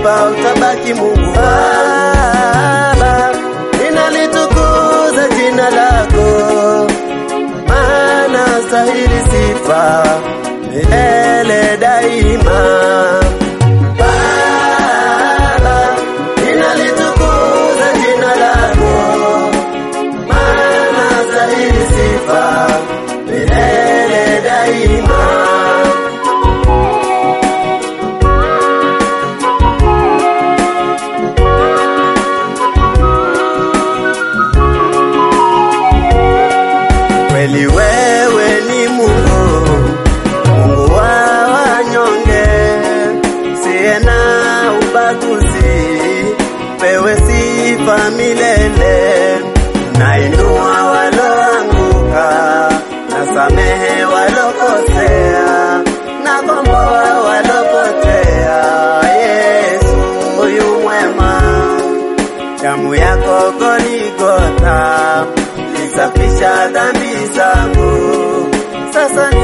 Baba utabaki Mungu Baba, ninalitukuza jina lako, maana stahili sifa milele daima. Baba, ninalitukuza jina lako, maana stahili sifa milele daima. Kweli wewe ni Mungu, Mungu wa wanyonge, usiye na ubaguzi, pewe sifa milele. Nainua waloanguka, nasamehe walokosea, nakomboa walopotea. Yesu yu mwema, damu yako Goligota ilisafisha dhambi zangu. Sasa